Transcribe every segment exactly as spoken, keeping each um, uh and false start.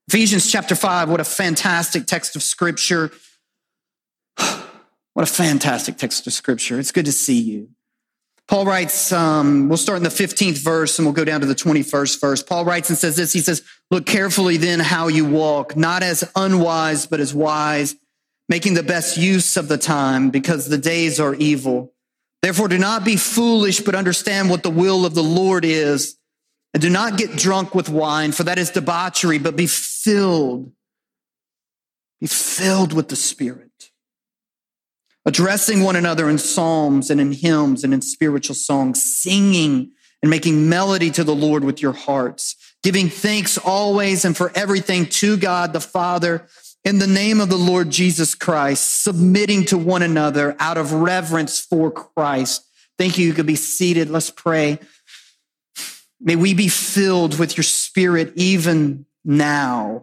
Ephesians chapter five, what a fantastic text of scripture. What a fantastic text of scripture. It's good to see you. Paul writes, um, we'll start in the fifteenth verse and we'll go down to the twenty-first verse. Paul writes and says this, he says, look carefully then how you walk, not as unwise, but as wise, making the best use of the time because the days are evil. Therefore, do not be foolish, but understand what the will of the Lord is. And do not get drunk with wine, for that is debauchery, but be filled. Be filled with the Spirit, addressing one another in psalms and in hymns and in spiritual songs, singing and making melody to the Lord with your hearts, giving thanks always and for everything to God the Father in the name of the Lord Jesus Christ, submitting to one another out of reverence for Christ. Thank you. You could be seated. Let's pray. May we be filled with your Spirit even now.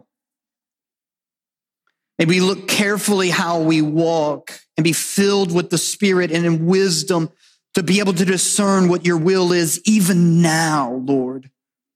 May we look carefully how we walk and be filled with the Spirit and in wisdom to be able to discern what your will is even now, Lord.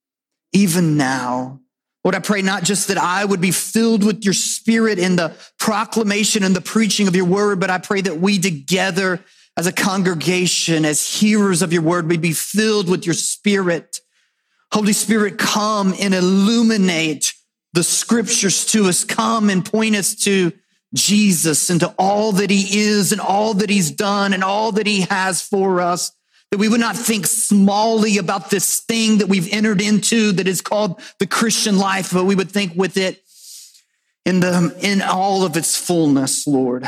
Even now. Lord, I pray not just that I would be filled with your Spirit in the proclamation and the preaching of your word, but I pray that we together as a congregation, as hearers of your word, may be filled with your Spirit. Holy Spirit, come and illuminate the scriptures to us. Come and point us to Jesus and to all that he is and all that he's done and all that he has for us. That we would not think smallly about this thing that we've entered into that is called the Christian life, but we would think with it in the, in all of its fullness, Lord.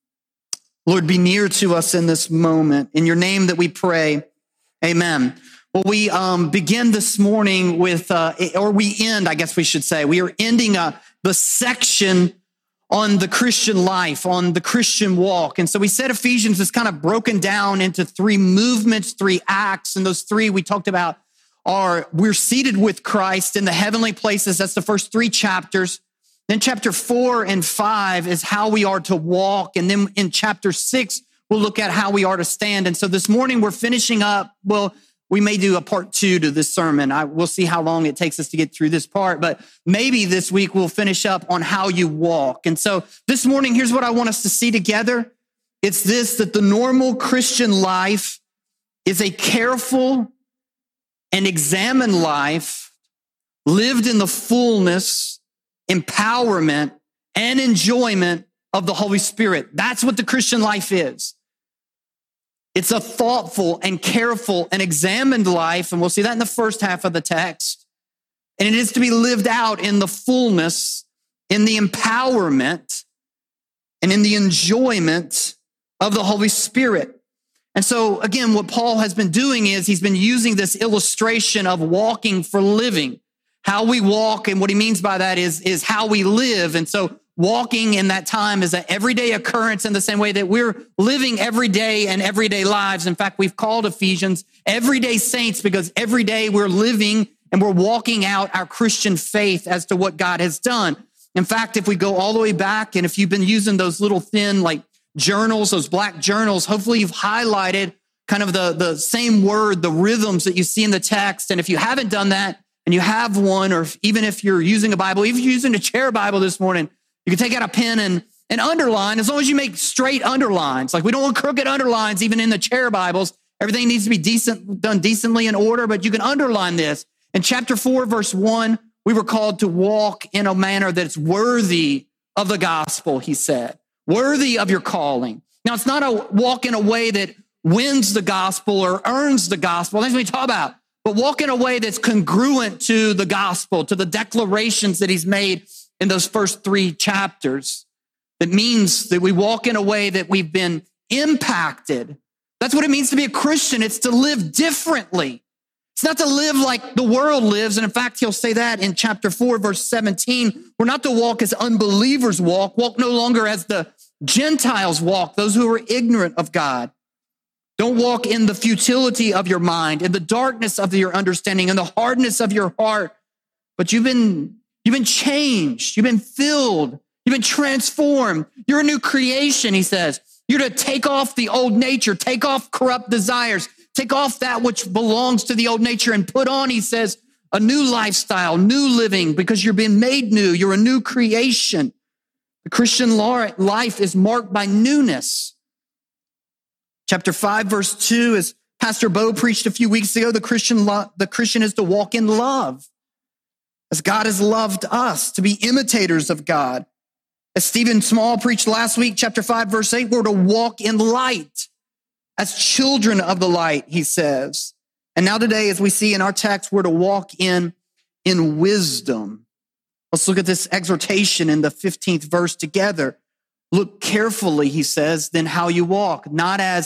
Lord, be near to us in this moment. In your name that we pray, amen. Well, we um, begin this morning with, uh, or we end, I guess we should say, we are ending uh, the section on the Christian life, on the Christian walk. And so we said Ephesians is kind of broken down into three movements, three acts. And those three we talked about are we're seated with Christ in the heavenly places. That's the first three chapters. Then chapter four and five is how we are to walk. And then in chapter six, we'll look at how we are to stand. And so this morning we're finishing up, well, we may do a part two to this sermon. I, we'll see how long it takes us to get through this part, but maybe this week we'll finish up on how you walk. And so this morning, here's what I want us to see together. It's this, that the normal Christian life is a careful and examined life lived in the fullness, empowerment, and enjoyment of the Holy Spirit. That's what the Christian life is. It's a thoughtful and careful and examined life, and we'll see that in the first half of the text. And it is to be lived out in the fullness, in the empowerment, and in the enjoyment of the Holy Spirit. And so, again, what Paul has been doing is he's been using this illustration of walking for living. How we walk, and what he means by that is, is how we live. And so walking in that time is an everyday occurrence in the same way that we're living every day and everyday lives. In fact, we've called Ephesians everyday saints because every day we're living and we're walking out our Christian faith as to what God has done. In fact, if we go all the way back, and if you've been using those little thin like journals, those black journals, hopefully you've highlighted kind of the, the same word, the rhythms that you see in the text. And if you haven't done that and you have one, or if, even if you're using a Bible, even if you're using a chair Bible this morning, you can take out a pen and, and underline, as long as you make straight underlines. Like we don't want crooked underlines, even in the chair Bibles. Everything needs to be decent, done decently in order, but you can underline this. In chapter four, verse one, we were called to walk in a manner that's worthy of the gospel, he said, worthy of your calling. Now, it's not a walk in a way that wins the gospel or earns the gospel. That's what we talk about. But walk in a way that's congruent to the gospel, to the declarations that he's made in those first three chapters. That means that we walk in a way that we've been impacted. That's what it means to be a Christian. It's to live differently. It's not to live like the world lives. And in fact, he'll say that in chapter four, verse seventeen. We're not to walk as unbelievers walk. Walk no longer as the Gentiles walk, those who are ignorant of God. Don't walk in the futility of your mind, in the darkness of your understanding, in the hardness of your heart. But you've been You've been changed. You've been filled. You've been transformed. You're a new creation, he says. You're to take off the old nature, take off corrupt desires, take off that which belongs to the old nature and put on, he says, a new lifestyle, new living, because you're being made new. You're a new creation. The Christian life is marked by newness. Chapter five, verse two, as Pastor Bo preached a few weeks ago, the Christian, lo- the Christian is to walk in love, as God has loved us, to be imitators of God. As Stephen Small preached last week, chapter five, verse eight, we're to walk in light as children of the light, he says. And now today, as we see in our text, we're to walk in, in wisdom. Let's look at this exhortation in the fifteenth verse together. Look carefully, he says, then how you walk, not as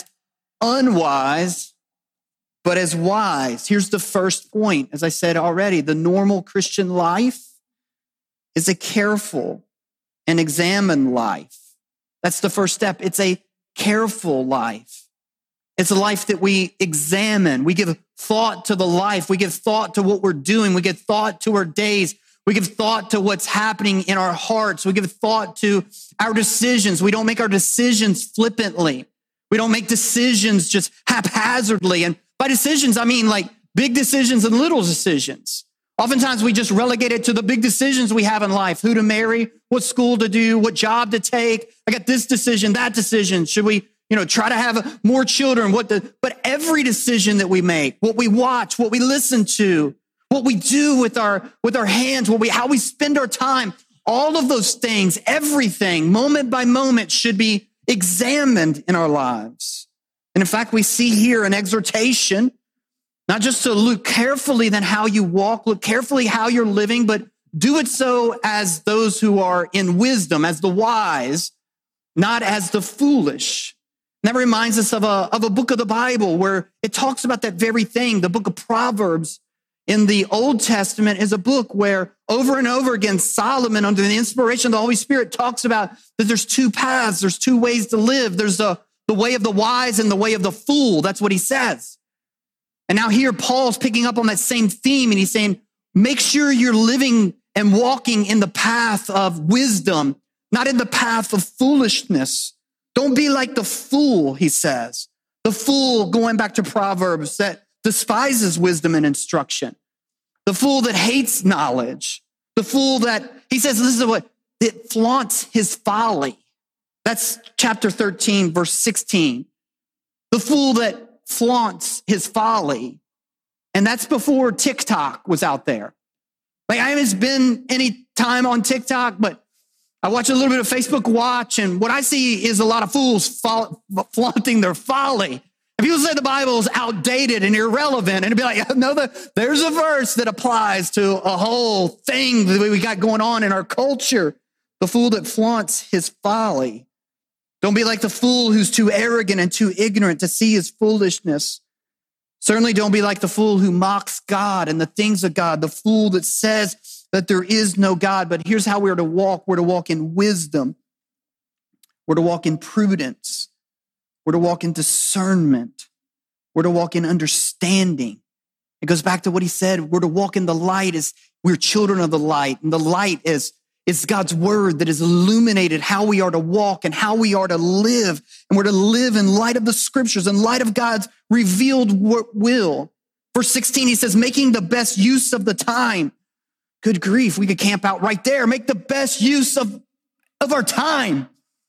unwise, but as wise. Here's the first point. As I said already, the normal Christian life is a careful and examined life. That's the first step. It's a careful life. It's a life that we examine. We give thought to the life. We give thought to what we're doing. We give thought to our days. We give thought to what's happening in our hearts. We give thought to our decisions. We don't make our decisions flippantly. We don't make decisions just haphazardly. And by decisions, I mean like big decisions and little decisions. Oftentimes we just relegate it to the big decisions we have in life. Who to marry, what school to do, what job to take. I got this decision, that decision. Should we, you know, try to have more children? What the, but every decision that we make, what we watch, what we listen to, what we do with our, with our hands, what we, how we spend our time, all of those things, everything, moment by moment, should be examined in our lives. And in fact, we see here an exhortation, not just to look carefully then how you walk, look carefully how you're living, but do it so as those who are in wisdom, as the wise, not as the foolish. And that reminds us of a, of a book of the Bible where it talks about that very thing. The book of Proverbs in the Old Testament is a book where over and over again, Solomon, under the inspiration of the Holy Spirit, talks about that there's two paths, there's two ways to live. There's the, the way of the wise and the way of the fool. That's what he says. And now here, Paul's picking up on that same theme, and he's saying, make sure you're living and walking in the path of wisdom, not in the path of foolishness. Don't be like the fool, he says. The fool, going back to Proverbs, that despises wisdom and instruction. The fool that hates knowledge. The fool that, he says, this is what, that flaunts his folly. That's chapter thirteen, verse sixteen. The fool that flaunts his folly. And that's before TikTok was out there. Like, I haven't been any time on TikTok, but I watch a little bit of Facebook Watch, and what I see is a lot of fools fa- flaunting their folly. And people say the Bible is outdated and irrelevant, and it'd be like, no, the, there's a verse that applies to a whole thing that we got going on in our culture. The fool that flaunts his folly. Don't be like the fool who's too arrogant and too ignorant to see his foolishness. Certainly don't be like the fool who mocks God and the things of God, the fool that says that there is no God. But here's how we're to walk. We're to walk in wisdom. We're to walk in prudence. We're to walk in discernment. We're to walk in understanding. It goes back to what he said. We're to walk in the light as we're children of the light. And the light is It's God's word that has illuminated how we are to walk and how we are to live. And we're to live in light of the scriptures, in light of God's revealed will. Verse sixteen, he says, making the best use of the time. Good grief, we could camp out right there. Make the best use of, of our time.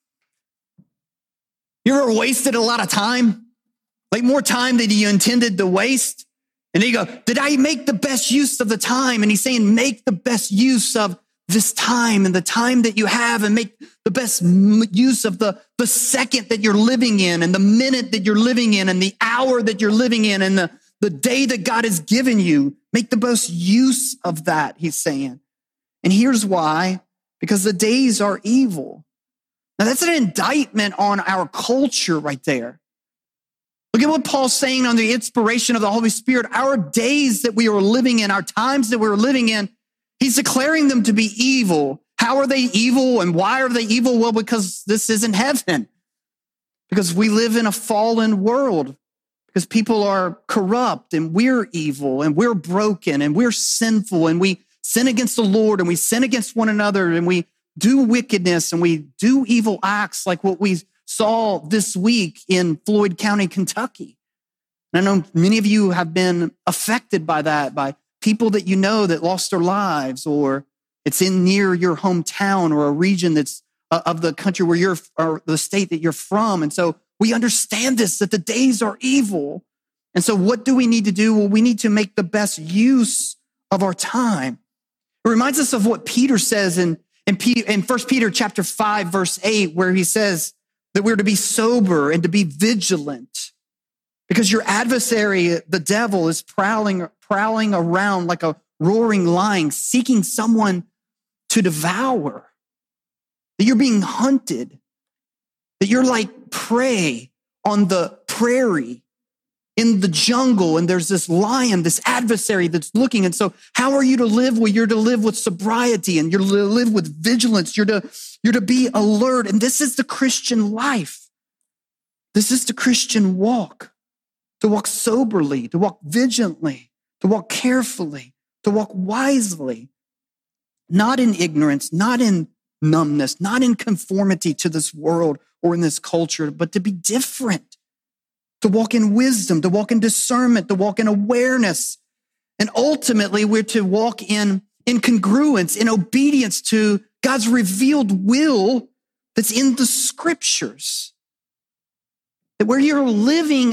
You ever wasted a lot of time? Like more time than you intended to waste? And then you go, did I make the best use of the time? And he's saying, make the best use of this time and the time that you have, and make the best use of the, the second that you're living in, and the minute that you're living in, and the hour that you're living in, and the, the day that God has given you. Make the best use of that, he's saying. And here's why, because the days are evil. Now that's an indictment on our culture right there. Look at what Paul's saying under the inspiration of the Holy Spirit. Our days that we are living in, our times that we're living in, he's declaring them to be evil. How are they evil, and why are they evil? Well, because this isn't heaven. Because we live in a fallen world. Because people are corrupt, and we're evil, and we're broken, and we're sinful, and we sin against the Lord, and we sin against one another, and we do wickedness, and we do evil acts like what we saw this week in Floyd County, Kentucky. And I know many of you have been affected by that, by people that you know that lost their lives, or it's in near your hometown or a region that's uh, of the country where you're, or the state that you're from. And so we understand this, that the days are evil. And so what do we need to do? Well, we need to make the best use of our time. It reminds us of what Peter says in, in, P, in First Peter chapter five, verse eight, where he says that we're to be sober and to be vigilant, because your adversary, the devil, is prowling, prowling around like a roaring lion, seeking someone to devour. That you're being hunted, that you're like prey on the prairie, in the jungle, and there's this lion, this adversary that's looking. And so how are you to live? Well, you're to live with sobriety, and you're to live with vigilance. You're to, you're to be alert. And this is the Christian life. This is the Christian walk, to walk soberly, to walk vigilantly, to walk carefully, to walk wisely, not in ignorance, not in numbness, not in conformity to this world or in this culture, but to be different, to walk in wisdom, to walk in discernment, to walk in awareness. And ultimately, we're to walk in, in congruence, in obedience to God's revealed will that's in the scriptures. That where you're living,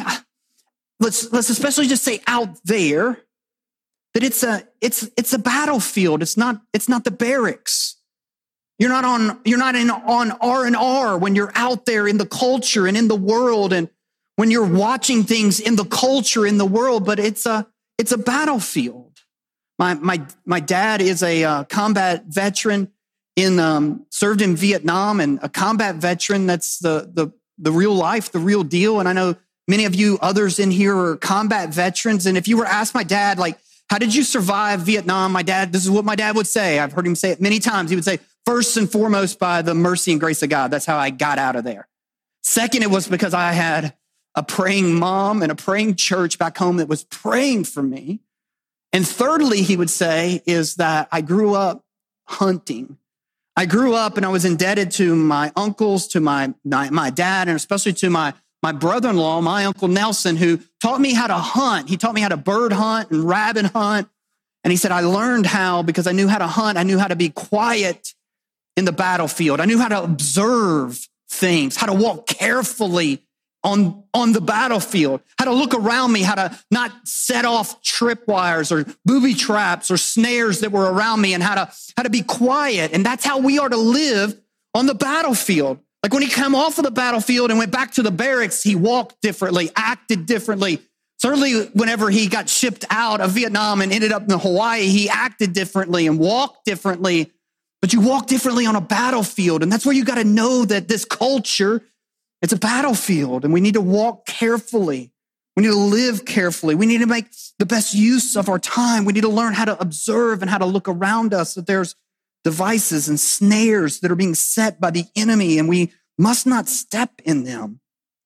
let's, let's especially just say out there, that it's a, it's, it's a battlefield. It's not, it's not the barracks. You're not on, you're not in, on R and R when you're out there in the culture and in the world, and when you're watching things in the culture, in the world, but it's a, it's a battlefield. My, my, my dad is a uh, combat veteran in, um, served in Vietnam, and a combat veteran. That's the, the, the real life, the real deal. And I know many of you others in here are combat veterans. And if you were asked my dad, like, how did you survive Vietnam? My dad, this is what my dad would say. I've heard him say it many times. He would say, first and foremost, by the mercy and grace of God. That's how I got out of there. Second, it was because I had a praying mom and a praying church back home that was praying for me. And thirdly, he would say, is that I grew up hunting. I grew up and I was indebted to my uncles, to my, my, my dad, and especially to my, my brother-in-law, my Uncle Nelson, who taught me how to hunt. He taught me how to bird hunt and rabbit hunt. And he said, I learned how because I knew how to hunt. I knew how to be quiet in the battlefield. I knew how to observe things, how to walk carefully on, on the battlefield, how to look around me, how to not set off tripwires or booby traps or snares that were around me, and how to, how to be quiet. And that's how we are to live on the battlefield. Like when he came off of the battlefield and went back to the barracks, he walked differently, acted differently. Certainly whenever he got shipped out of Vietnam and ended up in Hawaii, he acted differently and walked differently. But you walk differently on a battlefield. And that's where you got to know that this culture, it's a battlefield, and we need to walk carefully. We need to live carefully. We need to make the best use of our time. We need to learn how to observe and how to look around us, that there's devices and snares that are being set by the enemy, and we must not step in them.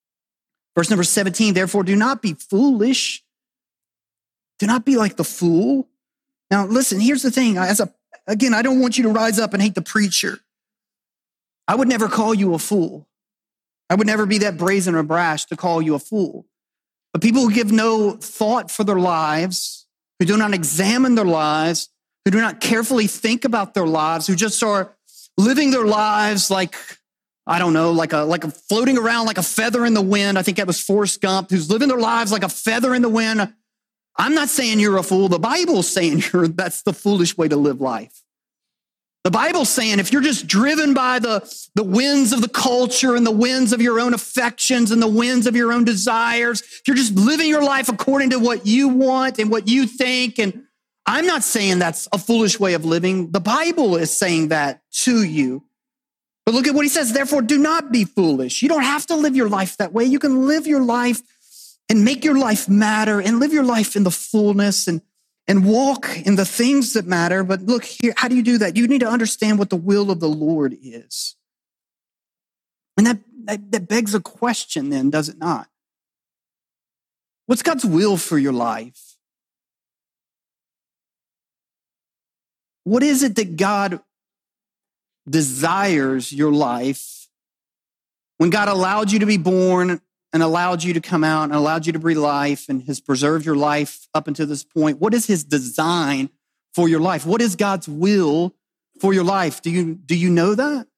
Verse number seventeen, therefore do not be foolish. Do not be like the fool. Now, listen, here's the thing. As a, again, I don't want you to rise up and hate the preacher. I would never call you a fool. I would never be that brazen or brash to call you a fool. But people who give no thought for their lives, who do not examine their lives, who do not carefully think about their lives, who just are living their lives like, I don't know, like a, like a floating around like a feather in the wind. I think that was Forrest Gump, who's living their lives like a feather in the wind. I'm not saying you're a fool. The Bible's saying you're, that's the foolish way to live life. The Bible's saying if you're just driven by the, the winds of the culture and the winds of your own affections and the winds of your own desires, if you're just living your life according to what you want and what you think, and I'm not saying that's a foolish way of living. The Bible is saying that to you. But look at what he says, therefore do not be foolish. You don't have to live your life that way. You can live your life and make your life matter and live your life in the fullness and and walk in the things that matter. But look here, how do you do that? You need to understand what the will of the Lord is. And that, that, that begs a question then, does it not? What's God's will for your life? What is it that God desires your life when God allowed you to be born and allowed you to come out and allowed you to breathe life and has preserved your life up until this point, what is his design for your life? What is God's will for your life? Do you, do you know that?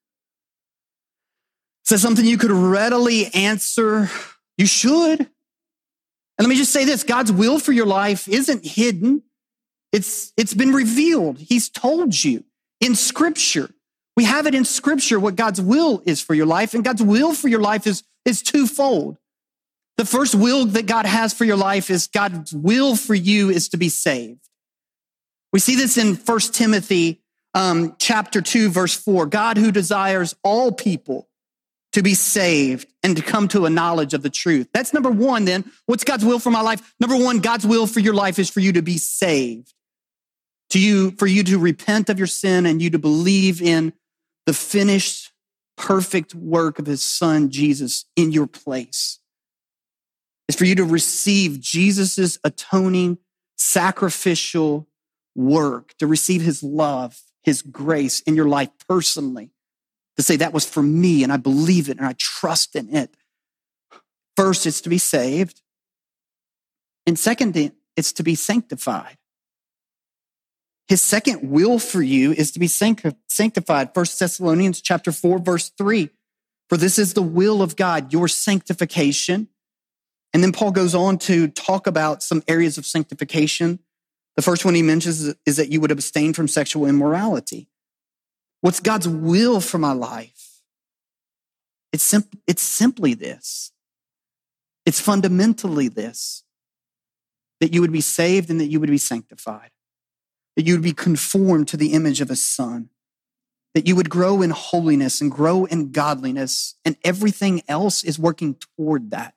Is that something you could readily answer? You should. And let me just say this, God's will for your life isn't hidden. It's, it's been revealed. He's told you in Scripture. We have it in Scripture what God's will is for your life, and God's will for your life is, is twofold. The first will that God has for your life is God's will for you is to be saved. We see this in First Timothy um, chapter two, verse four. God who desires all people to be saved and to come to a knowledge of the truth. That's number one then. What's God's will for my life? Number one, God's will for your life is for you to be saved. To you, for you to repent of your sin and you to believe in the finished, perfect work of his son, Jesus, in your place. It's for you to receive Jesus's atoning, sacrificial work, to receive his love, his grace in your life personally, to say that was for me and I believe it and I trust in it. First, it's to be saved. And second, it's to be sanctified. His second will for you is to be sanctified. First Thessalonians chapter four, verse three. For this is the will of God, your sanctification. And then Paul goes on to talk about some areas of sanctification. The first one he mentions is that you would abstain from sexual immorality. What's God's will for my life? It's, sim- it's simply this. It's fundamentally this, that you would be saved and that you would be sanctified, that you would be conformed to the image of his son, that you would grow in holiness and grow in godliness, and everything else is working toward that.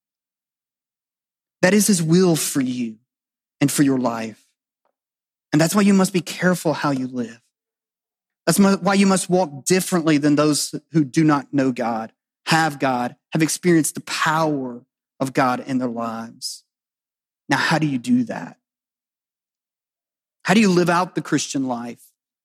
That is his will for you and for your life. And that's why you must be careful how you live. That's why you must walk differently than those who do not know God, have God, have experienced the power of God in their lives. Now, how do you do that? How do you live out the Christian life?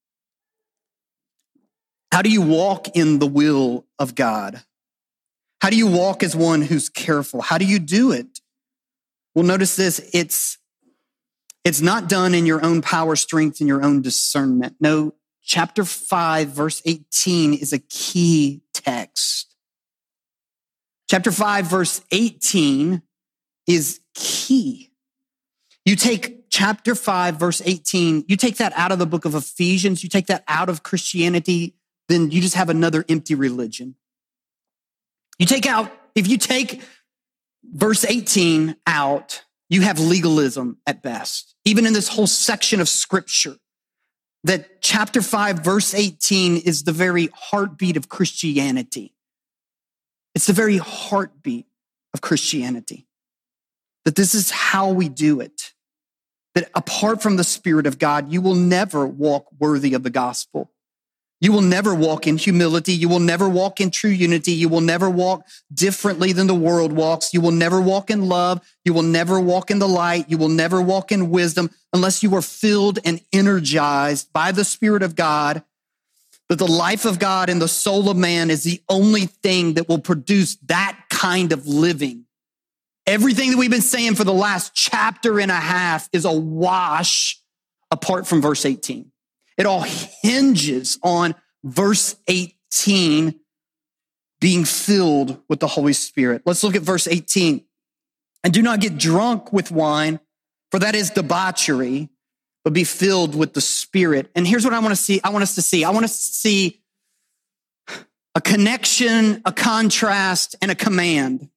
How do you walk in the will of God? How do you walk as one who's careful? How do you do it? Well, notice this, it's, it's not done in your own power, strength, and your own discernment. No, chapter five, verse eighteen is a key text. Chapter five, verse eighteen is key. You take chapter five, verse eighteen, you take that out of the book of Ephesians, you take that out of Christianity, then you just have another empty religion. You take out, if you take verse eighteen out, you have legalism at best. Even in this whole section of scripture, that chapter five, verse eighteen is the very heartbeat of Christianity. It's the very heartbeat of Christianity. That this is how we do it. That apart from the Spirit of God, you will never walk worthy of the gospel. You will never walk in humility. You will never walk in true unity. You will never walk differently than the world walks. You will never walk in love. You will never walk in the light. You will never walk in wisdom unless you are filled and energized by the Spirit of God. That the life of God and the soul of man is the only thing that will produce that kind of living. Everything that we've been saying for the last chapter and a half is a wash apart from verse eighteen. It all hinges on verse eighteen being filled with the Holy Spirit. Let's look at verse eighteen. And do not get drunk with wine, for that is debauchery, but be filled with the Spirit. And here's what I want to see. I want us to see. I want us to see a connection, a contrast, and a command.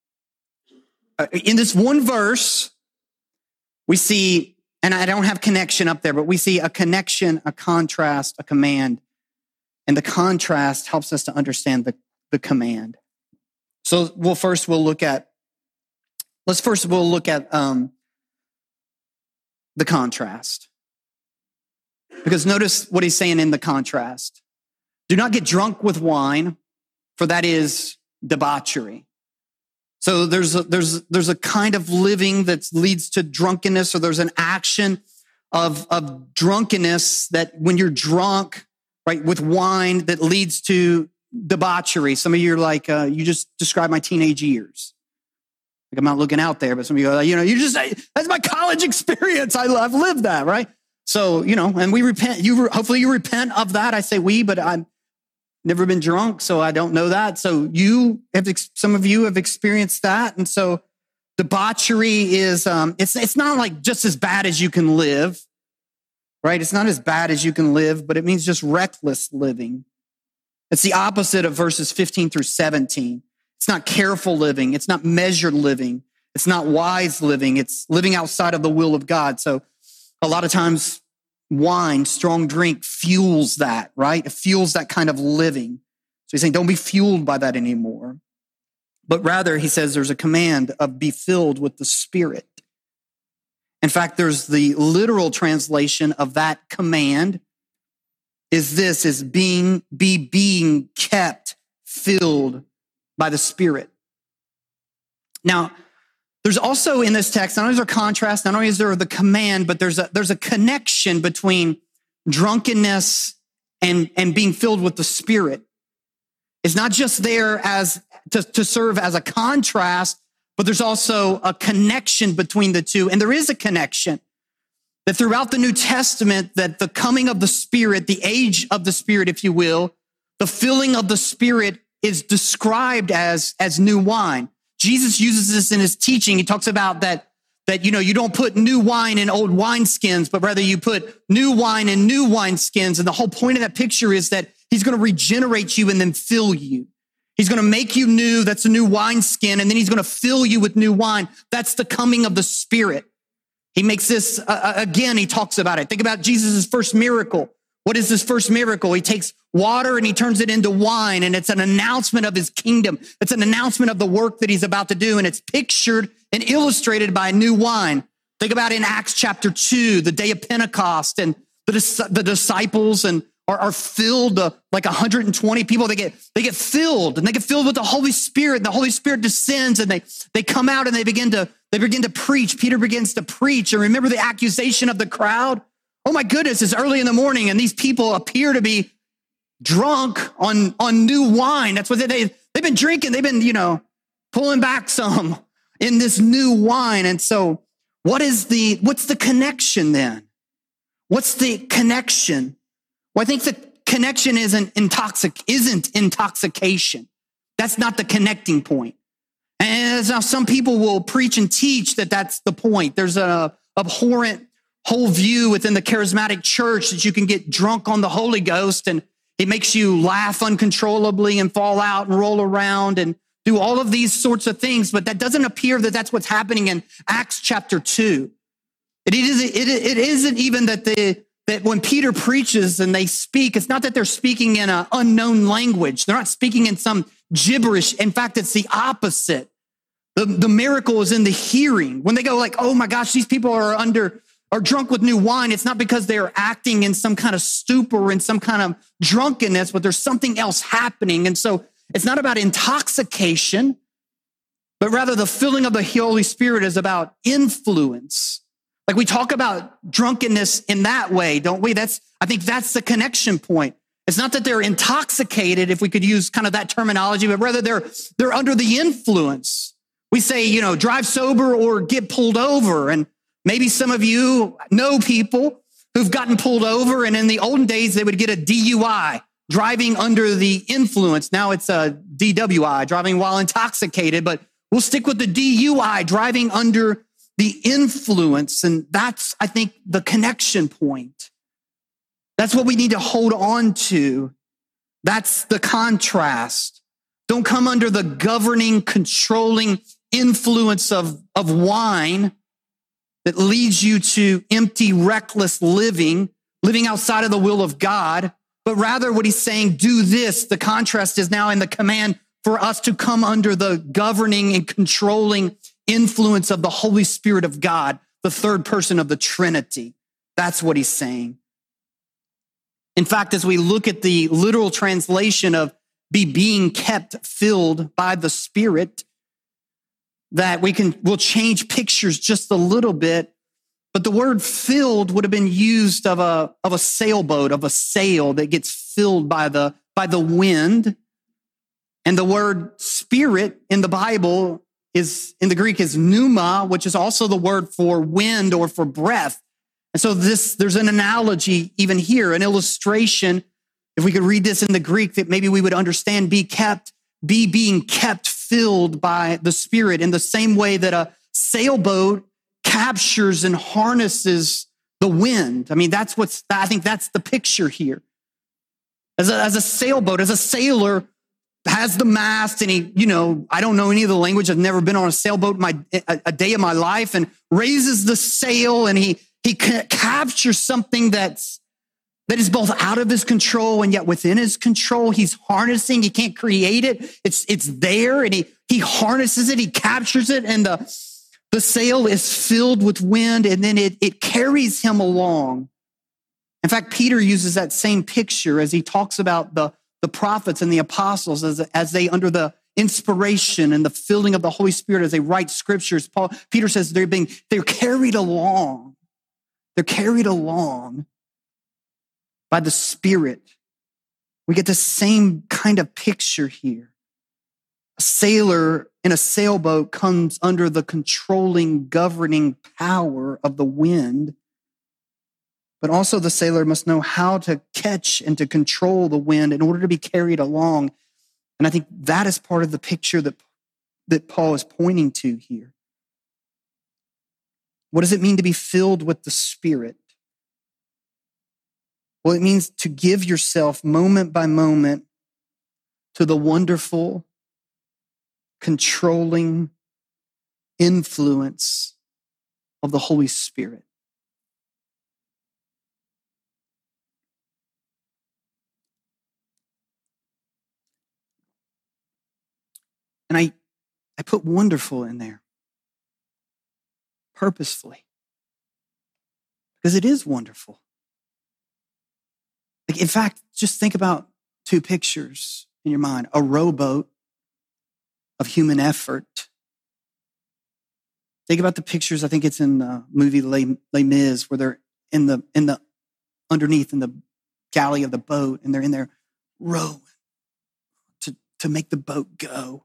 In this one verse, we see, and I don't have connection up there, but we see a connection, a contrast, a command. And the contrast helps us to understand the, the command. So we'll first, we'll look at, let's first, we'll look at um, the contrast. Because notice what he's saying in the contrast. Do not get drunk with wine, for that is debauchery. So there's a, there's, there's a kind of living that leads to drunkenness, or there's an action of, of drunkenness that when you're drunk, right, with wine that leads to debauchery. Some of you are like, uh, you just described my teenage years. Like I'm not looking out there, but some of you go, you know, you just, that's my college experience. I love, lived that, right? So, you know, and we repent, you, hopefully you repent of that. I say we, but I've never been drunk, so I don't know that. So you have, some of you have experienced that. And so debauchery is, um, it's, it's not like just as bad as you can live, right? It's not as bad as you can live, but it means just reckless living. It's the opposite of verses fifteen through seventeen. It's not careful living. It's not measured living. It's not wise living. It's living outside of the will of God. So a lot of times wine, strong drink fuels that, right? It fuels that kind of living. So he's saying, don't be fueled by that anymore. But rather, he says there's a command of be filled with the Spirit. In fact, there's the literal translation of that command is this, is being, be being kept filled by the Spirit. Now, there's also in this text, not only is there contrast, not only is there the command, but there's a, there's a connection between drunkenness and, and being filled with the Spirit. It's not just there as to, to serve as a contrast, but there's also a connection between the two. And there is a connection that throughout the New Testament, that the coming of the Spirit, the age of the Spirit, if you will, the filling of the Spirit is described as, as new wine. Jesus uses this in his teaching. He talks about that, that, you know, you don't put new wine in old wineskins, but rather you put new wine in new wineskins. And the whole point of that picture is that he's going to regenerate you and then fill you. He's going to make you new. That's a new wineskin. And then he's going to fill you with new wine. That's the coming of the Spirit. He makes this, uh, again, he talks about it. Think about Jesus' first miracle. What is this first miracle? He takes water and he turns it into wine, and it's an announcement of his kingdom. It's an announcement of the work that he's about to do, and it's pictured and illustrated by new wine. Think about in Acts chapter two, the day of Pentecost, and the, the disciples and are, are filled, uh, like one hundred twenty people. They get they get filled, and they get filled with the Holy Spirit. And the Holy Spirit descends, and they they come out and they begin to they begin to preach. Peter begins to preach, and remember the accusation of the crowd. Oh my goodness, it's early in the morning and these people appear to be drunk on, on new wine. That's what they, they, they've been drinking. They've been, you know, pulling back some in this new wine. And so what is the, what's the connection then? What's the connection? Well, I think the connection isn't intoxic, isn't intoxication. That's not the connecting point. And now some people will preach and teach that that's the point. There's a abhorrent whole view within the charismatic church that you can get drunk on the Holy Ghost and it makes you laugh uncontrollably and fall out and roll around and do all of these sorts of things. But that doesn't appear that that's what's happening in Acts chapter two. It isn't, it, it isn't even that the, that when Peter preaches and they speak, it's not that they're speaking in an unknown language. They're not speaking in some gibberish. In fact, it's the opposite. The, the miracle is in the hearing. When they go like, oh my gosh, these people are under are drunk with new wine, it's not because they're acting in some kind of stupor, in some kind of drunkenness, but there's something else happening. And so it's not about intoxication, but rather the filling of the Holy Spirit is about influence. Like we talk about drunkenness in that way, don't we? That's, I think that's the connection point. It's not that they're intoxicated, if we could use kind of that terminology, but rather they're, they're under the influence. We say, you know, drive sober or get pulled over. And maybe some of you know people who've gotten pulled over, and in the olden days, they would get a D U I, driving under the influence. Now it's a D W I, driving while intoxicated, but we'll stick with the D U I, driving under the influence. And that's, I think, the connection point. That's what we need to hold on to. That's the contrast. Don't come under the governing, controlling influence of, of wine that leads you to empty, reckless living, living outside of the will of God. But rather what he's saying, do this. The contrast is now in the command for us to come under the governing and controlling influence of the Holy Spirit of God, the third person of the Trinity. That's what he's saying. In fact, as we look at the literal translation of be being kept filled by the Spirit, that we can, we'll change pictures just a little bit. But the word filled would have been used of a, of a sailboat, of a sail that gets filled by the, by the wind. And the word Spirit in the Bible is in the Greek is pneuma, which is also the word for wind or for breath. And so this, there's an analogy even here, an illustration. If we could read this in the Greek, that maybe we would understand, be kept, be being kept filled by the Spirit in the same way that a sailboat captures and harnesses the wind. I mean, that's what's, I think that's the picture here. As a, as a sailboat, as a sailor has the mast and he, you know, I don't know any of the language. I've never been on a sailboat my, a, a day of my life, and raises the sail, and he, he captures something that's, that is both out of his control and yet within his control. He's harnessing. He can't create it. It's, it's there, and he, he harnesses it. He captures it, and the, the sail is filled with wind, and then it, it carries him along. In fact, Peter uses that same picture as he talks about the, the prophets and the apostles as, as they, under the inspiration and the filling of the Holy Spirit, as they write scriptures. Paul, Peter says they're being, they're carried along. They're carried along by the Spirit. We get the same kind of picture here. A sailor in a sailboat comes under the controlling, governing power of the wind. But also the sailor must know how to catch and to control the wind in order to be carried along. And I think that is part of the picture that, that Paul is pointing to here. What does it mean to be filled with the Spirit? Well, it means to give yourself moment by moment to the wonderful, controlling influence of the Holy Spirit. And I, I put wonderful in there purposefully because it is wonderful. Like, in fact, just think about two pictures in your mind. A rowboat of human effort. Think about the pictures. I think it's in the movie Les, Les Mis, where they're in the, in the, underneath in the galley of the boat, and they're in there rowing to, to make the boat go.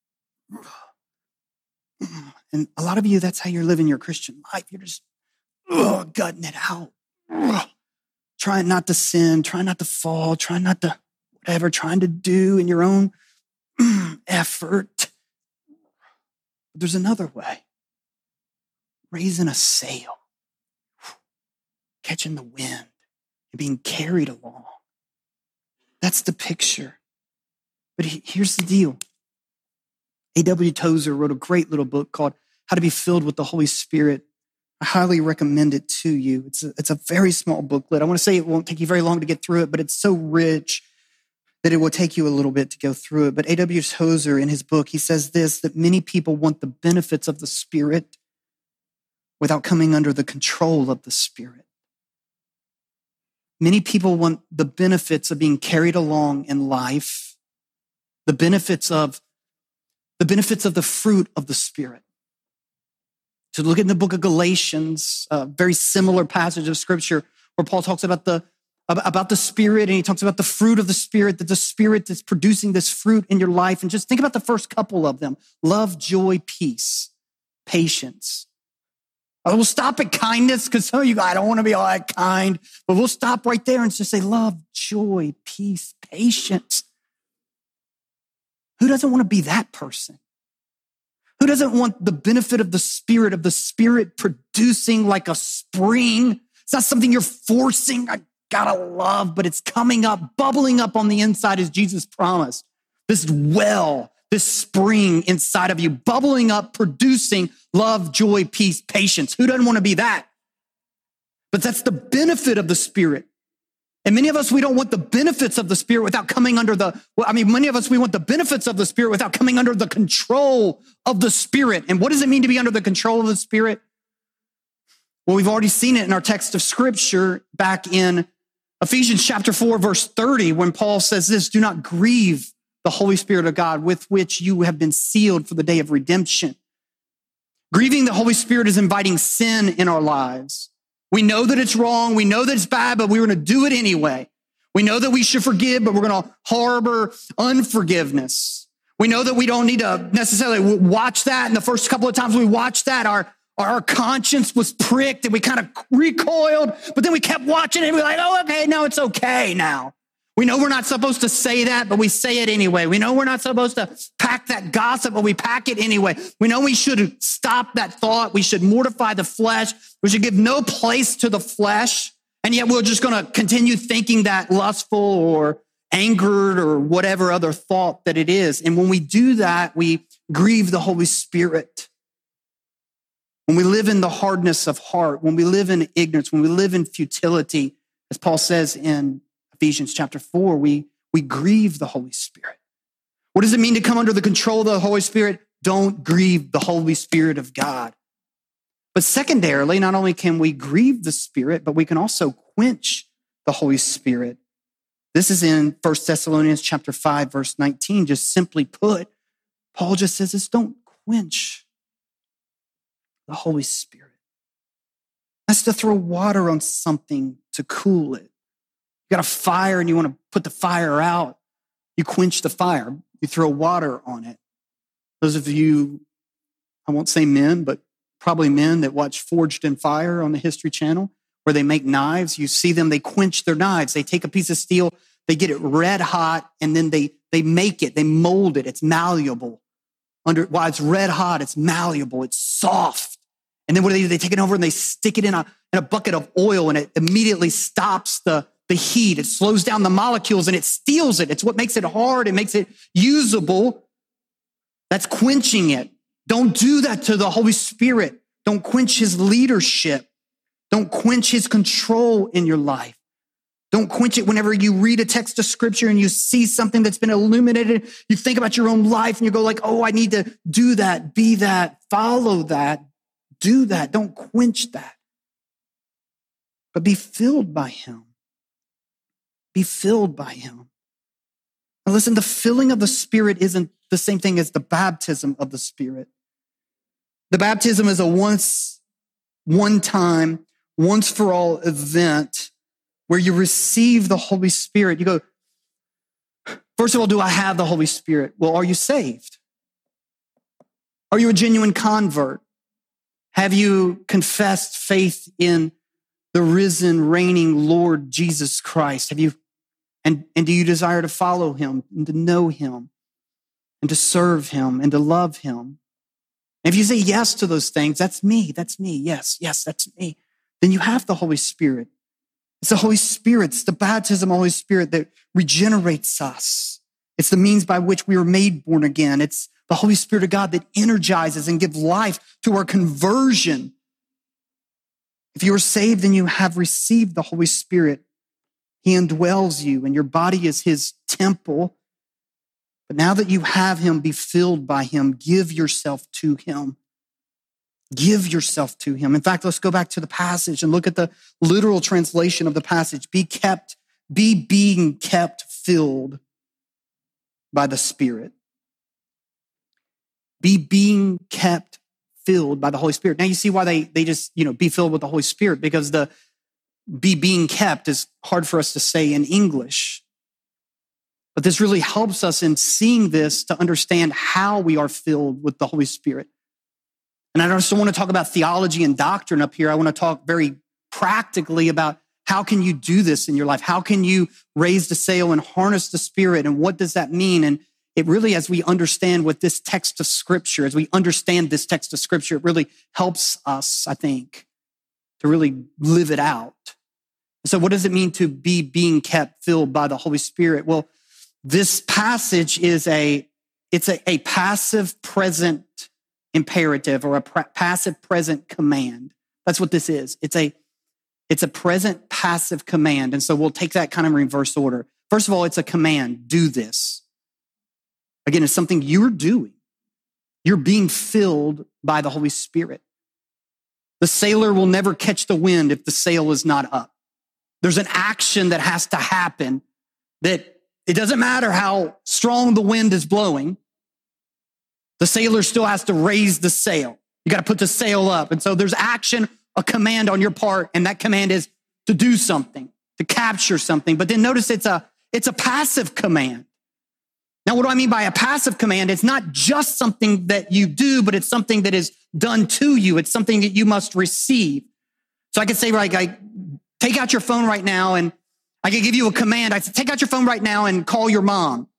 And a lot of you, that's how you're living your Christian life. You're just ugh, gutting it out. Ugh. Trying not to sin, trying not to fall, trying not to whatever, trying to do in your own effort. But there's another way. Raising a sail, catching the wind, and being carried along. That's the picture. But here's the deal. A W Tozer wrote a great little book called How to Be Filled with the Holy Spirit. I highly recommend it to you. It's a, it's a very small booklet. I want to say it won't take you very long to get through it, but it's so rich that it will take you a little bit to go through it. But A W Tozer, in his book, he says this, that many people want the benefits of the Spirit without coming under the control of the Spirit. Many people want the benefits of being carried along in life, the benefits of the benefits of the fruit of the Spirit. To look in the book of Galatians, a very similar passage of scripture where Paul talks about the, about the Spirit, and he talks about the fruit of the Spirit, that the Spirit that's producing this fruit in your life. And just think about the first couple of them: love, joy, peace, patience. We'll stop at kindness, because some of you go, I don't want to be all that kind, but we'll stop right there and just say love, joy, peace, patience. Who doesn't want to be that person? Who doesn't want the benefit of the Spirit, of the Spirit producing like a spring? It's not something you're forcing. I gotta love, but it's coming up, bubbling up on the inside as Jesus promised. This well, this spring inside of you, bubbling up, producing love, joy, peace, patience. Who doesn't want to be that? But that's the benefit of the Spirit. And many of us, we don't want the benefits of the Spirit without coming under the, well, I mean, many of us, we want the benefits of the Spirit without coming under the control of the Spirit. And what does it mean to be under the control of the Spirit? Well, we've already seen it in our text of scripture back in Ephesians chapter four, verse thirty, when Paul says this: do not grieve the Holy Spirit of God, with which you have been sealed for the day of redemption. Grieving the Holy Spirit is inviting sin in our lives. We know that it's wrong. We know that it's bad, but we're going to do it anyway. We know that we should forgive, but we're going to harbor unforgiveness. We know that we don't need to necessarily watch that. And the first couple of times we watched that, our, our conscience was pricked and we kind of recoiled, but then we kept watching it and we we're like, oh, okay, no, it's okay now. We know we're not supposed to say that, but we say it anyway. We know we're not supposed to pack that gossip, but we pack it anyway. We know we should stop that thought. We should mortify the flesh. We should give no place to the flesh. And yet we're just going to continue thinking that lustful or angered or whatever other thought that it is. And when we do that, we grieve the Holy Spirit. When we live in the hardness of heart, when we live in ignorance, when we live in futility, as Paul says in Ephesians chapter four, we, we grieve the Holy Spirit. What does it mean to come under the control of the Holy Spirit? Don't grieve the Holy Spirit of God. But secondarily, not only can we grieve the Spirit, but we can also quench the Holy Spirit. This is in First Thessalonians chapter five, verse nineteen. Just simply put, Paul just says this: don't quench the Holy Spirit. That's to throw water on something to cool it. You got a fire and you want to put the fire out. You quench the fire. You throw water on it. Those of you, I won't say men, but probably men that watch Forged in Fire on the History Channel, where they make knives. You see them, they quench their knives. They take a piece of steel, they get it red hot, and then they, they make it, they mold it. It's malleable. Under, while it's red hot, it's malleable, it's soft. And then what do they do? They take it over and they stick it in a, in a bucket of oil, and it immediately stops the, the heat. It slows down the molecules and it steals it. It's what makes it hard. It makes it usable. That's quenching it. Don't do that to the Holy Spirit. Don't quench his leadership. Don't quench his control in your life. Don't quench it whenever you read a text of scripture and you see something that's been illuminated. You think about your own life and you go like, oh, I need to do that, be that, follow that, do that. Don't quench that. But be filled by him. Be filled by him. Now listen, the filling of the Spirit isn't the same thing as the baptism of the Spirit. The baptism is a once, one time, once for all event where you receive the Holy Spirit. You go, first of all, do I have the Holy Spirit? Well, are you saved? Are you a genuine convert? Have you confessed faith in the risen, reigning Lord Jesus Christ? Have you, and, and do you desire to follow him and to know him and to serve him and to love him? And if you say yes to those things, that's me, that's me, yes, yes, that's me, then you have the Holy Spirit. It's the Holy Spirit, it's the baptism of the Holy Spirit that regenerates us. It's the means by which we were made born again. It's the Holy Spirit of God that energizes and gives life to our conversion. If you are saved, then you have received the Holy Spirit. He indwells you and your body is his temple. But now that you have him, be filled by him. Give yourself to him. Give yourself to him. In fact, let's go back to the passage and look at the literal translation of the passage. Be kept, be being kept filled by the Spirit. Be being kept filled by the Holy Spirit. Now you see why they, they just, you know, be filled with the Holy Spirit, because the be being kept is hard for us to say in English. But this really helps us in seeing this to understand how we are filled with the Holy Spirit. And I just don't want to talk about theology and doctrine up here. I want to talk very practically about how can you do this in your life? How can you raise the sail and harness the Spirit? And what does that mean? And it really, as we understand what this text of scripture, as we understand this text of scripture, it really helps us, I think, to really live it out. So what does it mean to be being kept filled by the Holy Spirit? Well, this passage is a, it's a, a passive present imperative or a pr- passive present command. That's what this is. It's a, it's a present passive command. And so we'll take that kind of in reverse order. First of all, it's a command. Do this. Again, it's something you're doing. You're being filled by the Holy Spirit. The sailor will never catch the wind if the sail is not up. There's an action that has to happen, that it doesn't matter how strong the wind is blowing. The sailor still has to raise the sail. You got to put the sail up. And so there's action, a command on your part, and that command is to do something, to capture something. But then notice it's a, it's a passive command. Now, what do I mean by a passive command? It's not just something that you do, but it's something that is done to you. It's something that you must receive. So I could say, like, I take out your phone right now, and I could give you a command. I said, take out your phone right now and call your mom.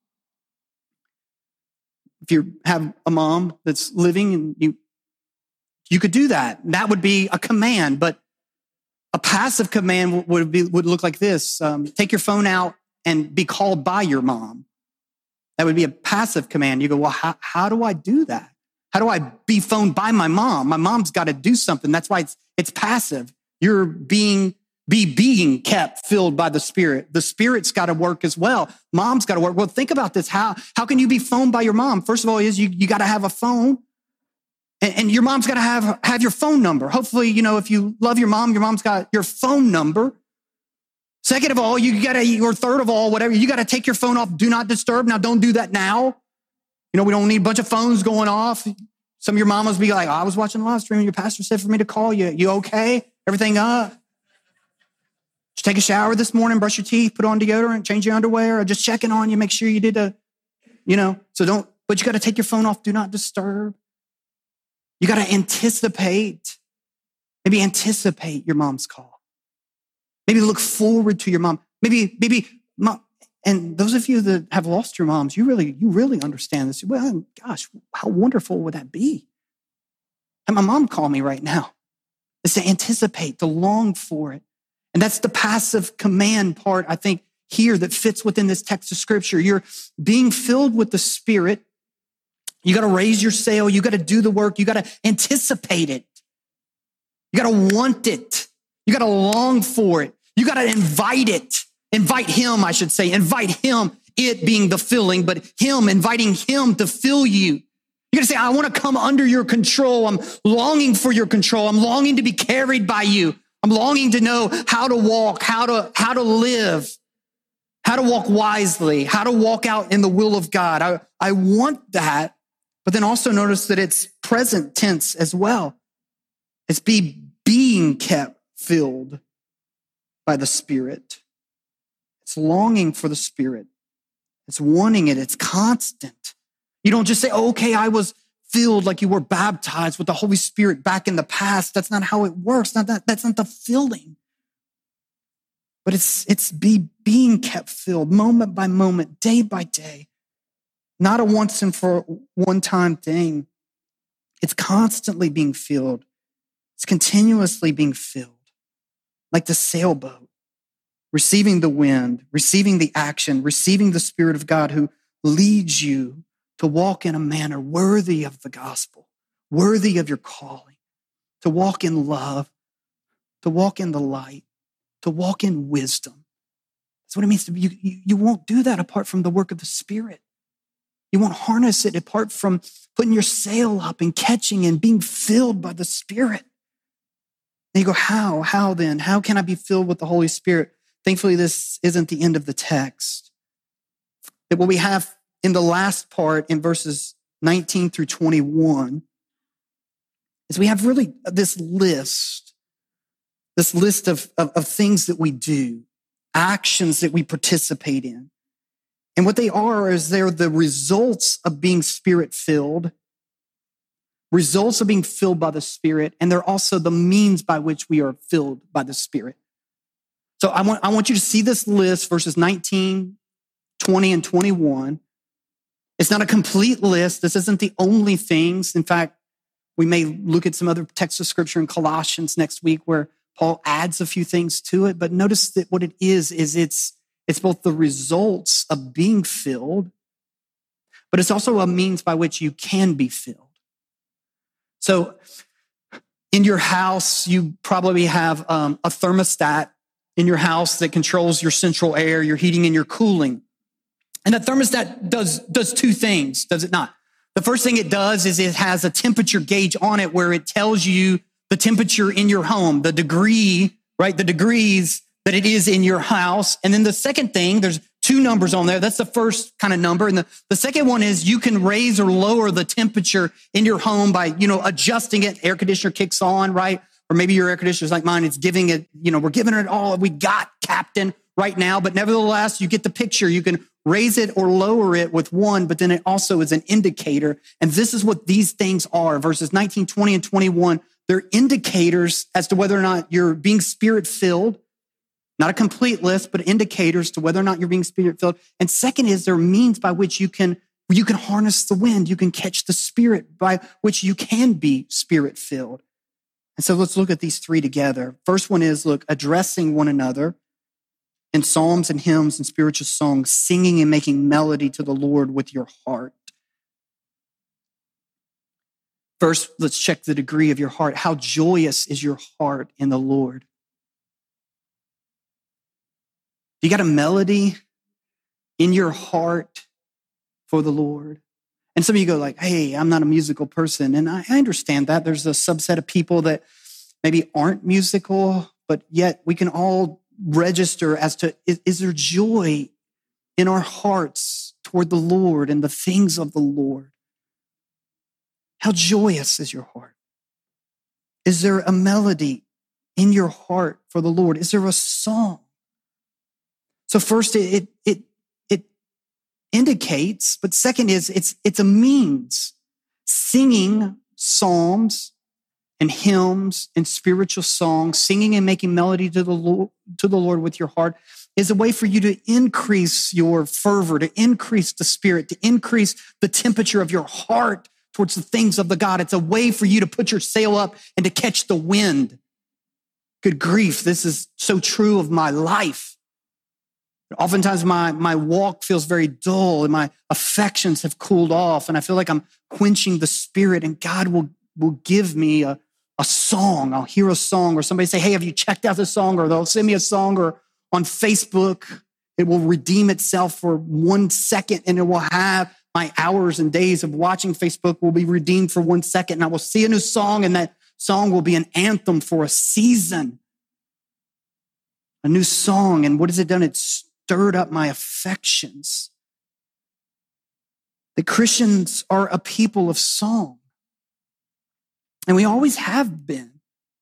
If you have a mom that's living, and you, you could do that. That would be a command, but a passive command would be, would look like this. Um, take your phone out and be called by your mom. That would be a passive command. You go, well, how, how do I do that? How do I be phoned by my mom? My mom's got to do something. That's why it's, it's passive. You're being, be being kept filled by the Spirit. The Spirit's got to work as well. Mom's got to work. Well, think about this. How, how can you be phoned by your mom? First of all, is you, you got to have a phone, and, and your mom's got to have, have your phone number. Hopefully, you know, if you love your mom, your mom's got your phone number. Second of all, you got to, or third of all, whatever, you got to take your phone off, do not disturb. Now, don't do that now. You know, we don't need a bunch of phones going off. Some of your mamas be like, oh, I was watching the live stream and your pastor said for me to call you. You okay? Everything up? Just take a shower this morning, brush your teeth, put on deodorant, change your underwear, or just checking on you, make sure you did a, you know, so don't, but you got to take your phone off, do not disturb. You got to anticipate, maybe anticipate your mom's call. Maybe look forward to your mom. Maybe, maybe, mom, and those of you that have lost your moms, you really, you really understand this. Well, gosh, how wonderful would that be? And my mom call me right now. It's to anticipate, to long for it. And that's the passive command part, I think, here that fits within this text of scripture. You're being filled with the Spirit. You got to raise your sail. You got to do the work. You got to anticipate it. You got to want it. You got to long for it. You got to invite it. Invite him, I should say. Invite him, it being the filling, but him, inviting him to fill you. You got to say, I want to come under your control. I'm longing for your control. I'm longing to be carried by you. I'm longing to know how to walk, how to, how to live, how to walk wisely, how to walk out in the will of God. I, I want that, but then also notice that it's present tense as well. It's be being kept filled by the Spirit. It's longing for the Spirit. It's wanting it. It's constant. You don't just say, oh, okay, I was filled like you were baptized with the Holy Spirit back in the past. That's not how it works. Not that, that's not the filling. But it's, it's be being kept filled moment by moment, day by day. Not a once and for one time thing. It's constantly being filled. It's continuously being filled. Like the sailboat, receiving the wind, receiving the action, receiving the Spirit of God who leads you to walk in a manner worthy of the gospel, worthy of your calling, to walk in love, to walk in the light, to walk in wisdom. That's what it means to be. You, you, you won't do that apart from the work of the Spirit. You won't harness it apart from putting your sail up and catching and being filled by the Spirit. And you go, how? How then? How can I be filled with the Holy Spirit? Thankfully, this isn't the end of the text. That what we have in the last part in verses nineteen through twenty-one is we have really this list, this list of, of, of things that we do, actions that we participate in. And what they are is they're the results of being Spirit-filled, results of being filled by the Spirit, and they're also the means by which we are filled by the Spirit. So I want, I want you to see this list, verses nineteen, twenty, and twenty-one. It's not a complete list. This isn't the only things. In fact, we may look at some other texts of scripture in Colossians next week where Paul adds a few things to it. But notice that what it is, is it's, it's both the results of being filled, but it's also a means by which you can be filled. So in your house, you probably have um, a thermostat in your house that controls your central air, your heating and your cooling. And that thermostat does, does two things, does it not? The first thing it does is it has a temperature gauge on it where it tells you the temperature in your home, the degree, right? The degrees that it is in your house. And then the second thing, there's two numbers on there. That's the first kind of number. And the, the second one is you can raise or lower the temperature in your home by, you know, adjusting it. Air conditioner kicks on, right? Or maybe your air conditioner is like mine. It's giving it, you know, we're giving it all we got, Captain. right now, but nevertheless, you get the picture. You can raise it or lower it with one, but then it also is an indicator. And this is what these things are. Verses nineteen, twenty, and twenty-one, they're indicators as to whether or not you're being spirit-filled. Not a complete list, but indicators to whether or not you're being spirit-filled. And second is there are means by which you can, you can harness the wind. You can catch the spirit by which you can be spirit-filled. And so let's look at these three together. First one is, look, addressing one another in psalms and hymns and spiritual songs, singing and making melody to the Lord with your heart. First, let's check the degree of your heart. How joyous is your heart in the Lord? You got a melody in your heart for the Lord? And some of you go like, hey, I'm not a musical person. And I understand that. There's a subset of people that maybe aren't musical, but yet we can all register as to, is, is there joy in our hearts toward the Lord and the things of the Lord? How joyous is your heart? Is there a melody in your heart for the Lord? Is there a song? So first, it, it, it indicates, but second is it's, it's a means. Singing psalms and hymns and spiritual songs, singing and making melody to the Lord, to the Lord with your heart is a way for you to increase your fervor, to increase the spirit, to increase the temperature of your heart towards the things of the God. It's a way for you to put your sail up and to catch the wind. Good grief, this is so true of my life. Oftentimes my, my walk feels very dull and my affections have cooled off and I feel like I'm quenching the spirit, and God will, will give me a, a song. I'll hear a song, or somebody say, hey, have you checked out this song? Or they'll send me a song, or on Facebook, it will redeem itself for one second and it will have my hours and days of watching Facebook will be redeemed for one second. And I will see a new song, and that song will be an anthem for a season. A new song. And what has it done? It's stirred up my affections. The Christians are a people of song. And we always have been.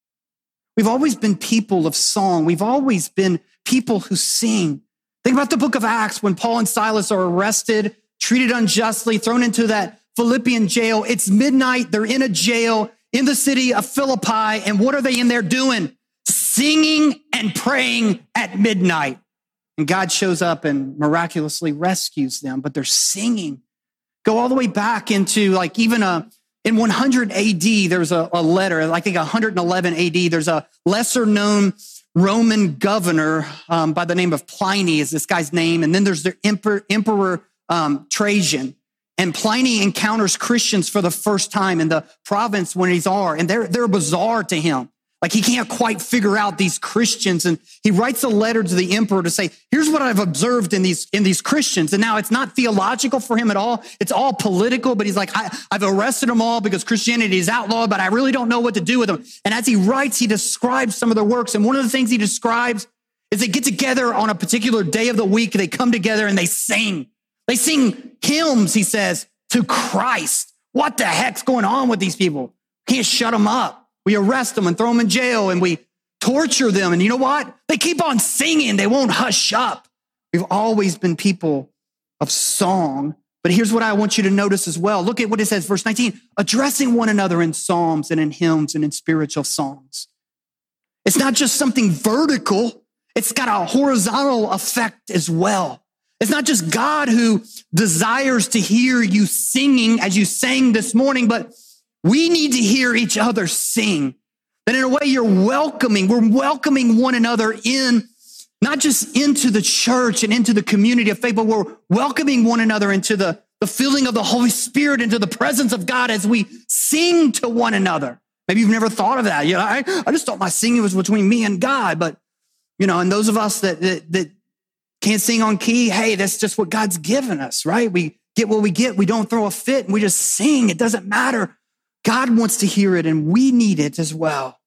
We've always been people of song. We've always been people who sing. Think about the book of Acts when Paul and Silas are arrested, treated unjustly, thrown into that Philippian jail. It's midnight. They're in a jail in the city of Philippi. And what are they in there doing? Singing and praying at midnight. And God shows up and miraculously rescues them, but they're singing. Go all the way back into like even a, in one hundred A D, there's a, a letter, I think one hundred eleven A D, there's a lesser known Roman governor um, by the name of Pliny is this guy's name. And then there's the emperor, emperor um, Trajan. And Pliny encounters Christians for the first time in the province when he's are, and they're, they're bizarre to him. Like he can't quite figure out these Christians. And he writes a letter to the emperor to say, here's what I've observed in these, in these Christians. And now it's not theological for him at all. It's all political, but he's like, I, I've arrested them all because Christianity is outlawed, but I really don't know what to do with them. And as he writes, he describes some of their works. And one of the things he describes is they get together on a particular day of the week. They come together and they sing. They sing hymns, he says, to Christ. What the heck's going on with these people? Can't shut them up. We arrest them and throw them in jail and we torture them. And you know what? They keep on singing. They won't hush up. We've always been people of song. But here's what I want you to notice as well. Look at what it says, verse nineteen, addressing one another in psalms and in hymns and in spiritual songs. It's not just something vertical. It's got a horizontal effect as well. It's not just God who desires to hear you singing as you sang this morning, but we need to hear each other sing. That in a way you're welcoming, we're welcoming one another in, not just into the church and into the community of faith, but we're welcoming one another into the, the filling of the Holy Spirit, into the presence of God as we sing to one another. Maybe you've never thought of that. You know, I, I just thought my singing was between me and God. But, you know, and those of us that, that, that can't sing on key, hey, that's just what God's given us, right? We get what we get. We don't throw a fit and we just sing. It doesn't matter. God wants to hear it and we need it as well.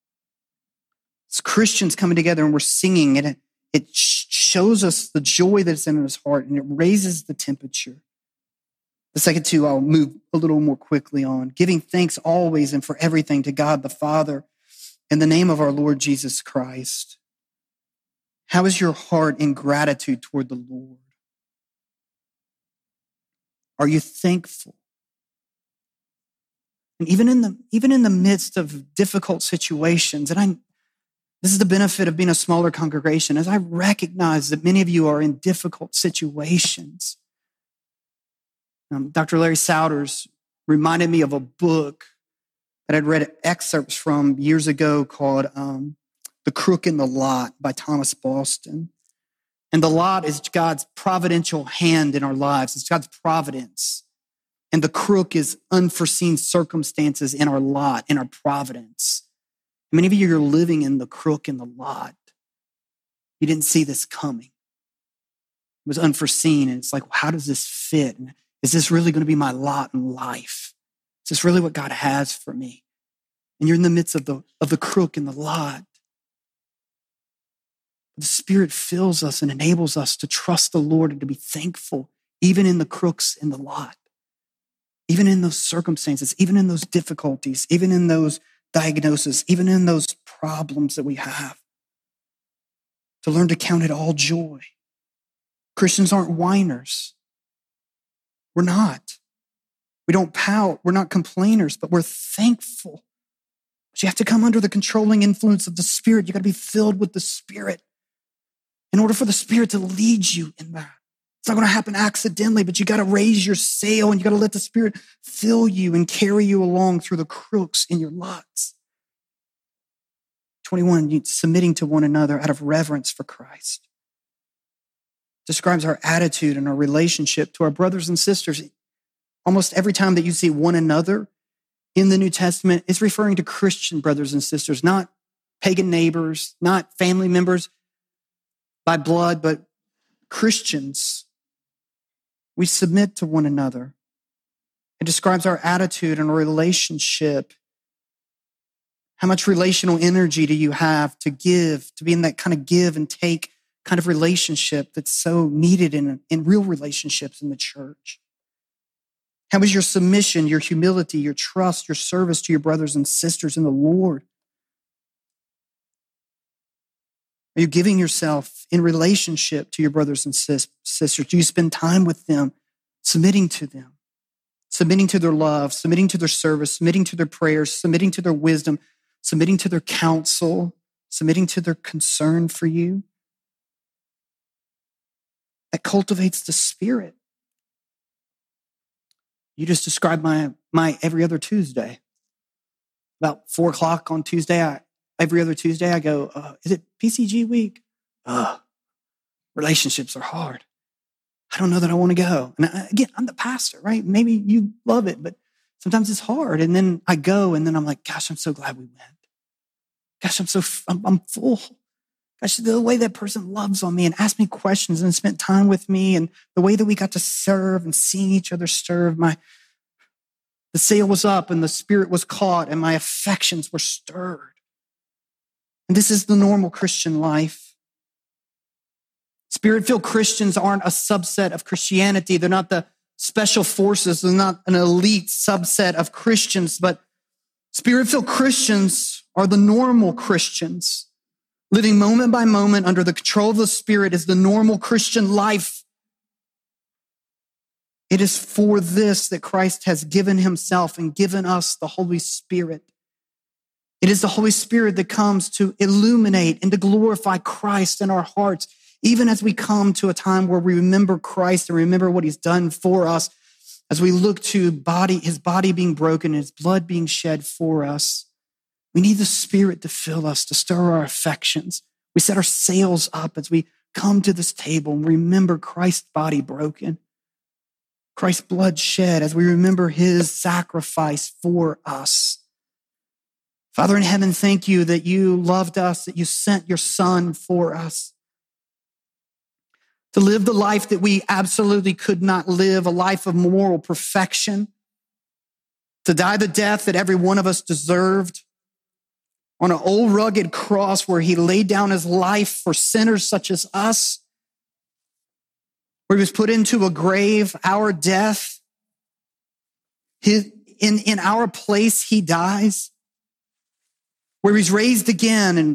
It's Christians coming together and we're singing, and it, it shows us the joy that's in his heart and it raises the temperature. The second two, I'll move a little more quickly on. Giving thanks always and for everything to God the Father in the name of our Lord Jesus Christ. How is your heart in gratitude toward the Lord? Are you thankful? And even in the, even in the midst of difficult situations, and I, this is the benefit of being a smaller congregation, as I recognize that many of you are in difficult situations. Um, Doctor Larry Souders reminded me of a book that I'd read excerpts from years ago called um, The Crook in the Lot by Thomas Boston. And the lot is God's providential hand in our lives. It's God's providence. And the crook is unforeseen circumstances in our lot, in our providence. Many of you are living in the crook in the lot. You didn't see this coming. It was unforeseen. And it's like, how does this fit? And is this really going to be my lot in life? Is this really what God has for me? And you're in the midst of the, of the crook in the lot. The Spirit fills us and enables us to trust the Lord and to be thankful, even in the crooks in the lot, even in those circumstances, even in those difficulties, even in those diagnoses, even in those problems that we have. To learn to count it all joy. Christians aren't whiners. We're not. We don't pout. We're not complainers, but we're thankful. But you have to come under the controlling influence of the Spirit. You got to be filled with the Spirit in order for the Spirit to lead you in that. It's not going to happen accidentally, but you got to raise your sail and you got to let the Spirit fill you and carry you along through the crooks in your lots. twenty-one, submitting to one another out of reverence for Christ. Describes our attitude and our relationship to our brothers and sisters. Almost every time that you see one another in the New Testament, it's referring to Christian brothers and sisters, not pagan neighbors, not family members by blood, but Christians. We submit to one another. It describes our attitude and our relationship. How much relational energy do you have to give, to be in that kind of give and take kind of relationship that's so needed in, in real relationships in the church? How is your submission, your humility, your trust, your service to your brothers and sisters in the Lord? Are you giving yourself in relationship to your brothers and sis- sisters? Do you spend time with them, submitting to them, submitting to their love, submitting to their service, submitting to their prayers, submitting to their wisdom, submitting to their counsel, submitting to their concern for you? That cultivates the Spirit. You just described my, my every other Tuesday. About four o'clock on Tuesday, I, every other Tuesday, I go, uh, is it P C G week? Uh, relationships are hard. I don't know that I want to go. And I, again, I'm the pastor, right? Maybe you love it, but sometimes it's hard. And then I go and then I'm like, gosh, I'm so glad we went. Gosh, I'm so, I'm, I'm full. Gosh, the way that person loves on me and asked me questions and spent time with me and the way that we got to serve and seeing each other serve, my, the sail was up and the Spirit was caught and my affections were stirred. And this is the normal Christian life. Spirit-filled Christians aren't a subset of Christianity. They're not the special forces. They're not an elite subset of Christians, but Spirit-filled Christians are the normal Christians. Living moment by moment under the control of the Spirit is the normal Christian life. It is for this that Christ has given himself and given us the Holy Spirit. It is the Holy Spirit that comes to illuminate and to glorify Christ in our hearts, even as we come to a time where we remember Christ and remember what he's done for us, as we look to body, his body being broken, his blood being shed for us. We need the Spirit to fill us, to stir our affections. We set our sails up as we come to this table and remember Christ's body broken, Christ's blood shed, as we remember his sacrifice for us. Father in heaven, thank you that you loved us, that you sent your Son for us to live the life that we absolutely could not live, a life of moral perfection, to die the death that every one of us deserved, on an old rugged cross where he laid down his life for sinners such as us, where he was put into a grave, our death. His, in, in our place, he dies, where he's raised again and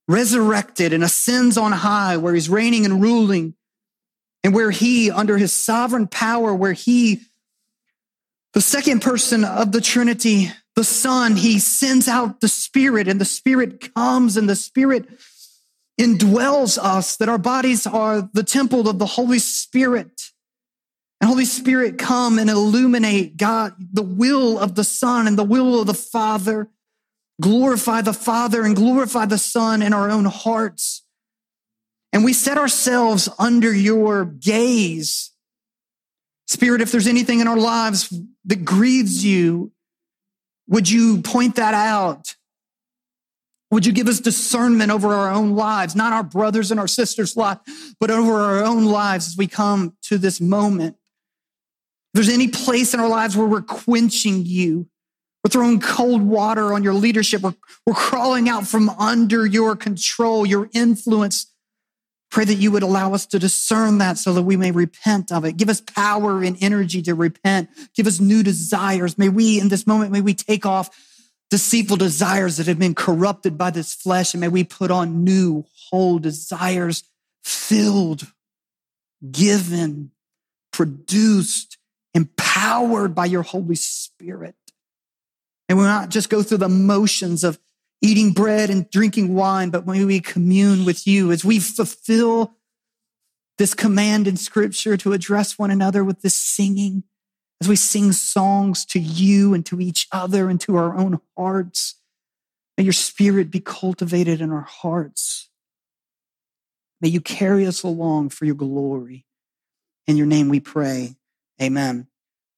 resurrected and ascends on high, where he's reigning and ruling, and where he, under his sovereign power, where he, the second person of the Trinity, the Son, he sends out the Spirit, and the Spirit comes, and the Spirit indwells us, that our bodies are the temple of the Holy Spirit. And Holy Spirit, come and illuminate, God, the will of the Son and the will of the Father. Glorify the Father and glorify the Son in our own hearts. And we set ourselves under your gaze. Spirit, if there's anything in our lives that grieves you, would you point that out? Would you give us discernment over our own lives, not our brothers and our sisters' lives, but over our own lives as we come to this moment? If there's any place in our lives where we're quenching you, we're throwing cold water on your leadership, we're, we're crawling out from under your control, your influence, pray that you would allow us to discern that so that we may repent of it. Give us power and energy to repent. Give us new desires. May we, in this moment, may we take off deceitful desires that have been corrupted by this flesh, and may we put on new, whole desires, filled, given, produced, empowered by your Holy Spirit. And we'll not just go through the motions of eating bread and drinking wine, but may we commune with you as we fulfill this command in Scripture to address one another with this singing, as we sing songs to you and to each other and to our own hearts. May your Spirit be cultivated in our hearts. May you carry us along for your glory. In your name we pray. Amen.